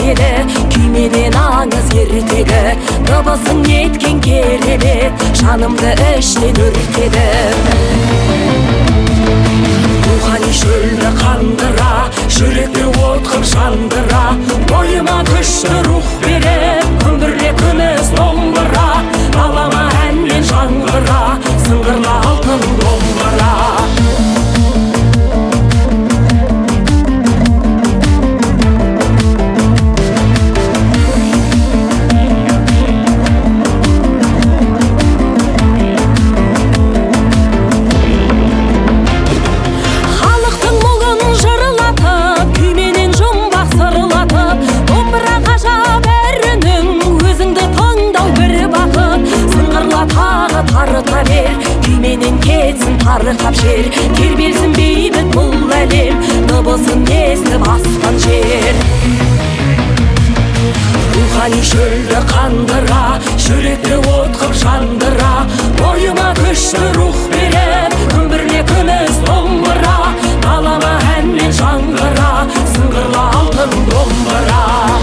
ертелі, күйменен аңыз ертегі, дыбысын еткен керемет, жанымды іштен өртеді. Рухани шөлді қандыра, жүректі от қып жандыра, бойыма күшті рух беріп, күмбірле күміс домбыра, балама әнмен жаңғыра, сыңғырлы алтын домбыра. Тарыта бер, күйменен кетсін тарқап жер, тербелсін бейбіт бұл әлем, дыбысын естіп аспан жер. Рухани шөлді қандыра, жүректі от қып жандыра, бойыма күшті рух беріп, күмбірле күміс домбыра, балама әнмен жаңғыра, сыңғырлы алтын домбыра.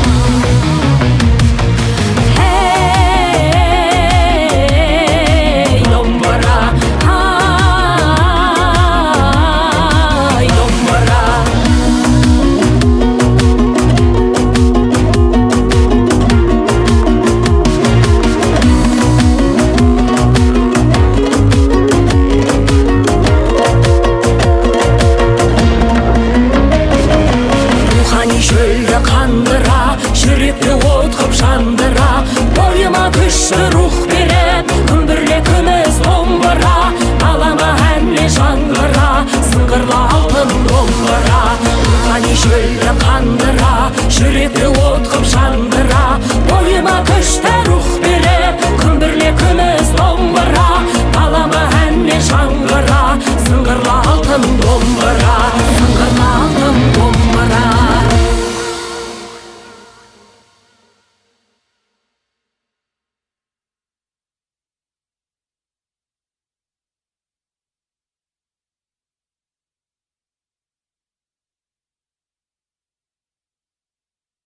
Шөлді қандыра, жүректі от қып жандыра, бойыма күшті рух беріп, күмбірле күміс домбыра, балама әнмен жаңғыра, сыңғырлы алтын домбыра. Рухани шөлді қандыра, жүректі от қып жандыра, бойыма күшті рух беріп, күмбірле күміс домбыра, балама әнмен жаңғыра, сыңғырлы алтын домбыра.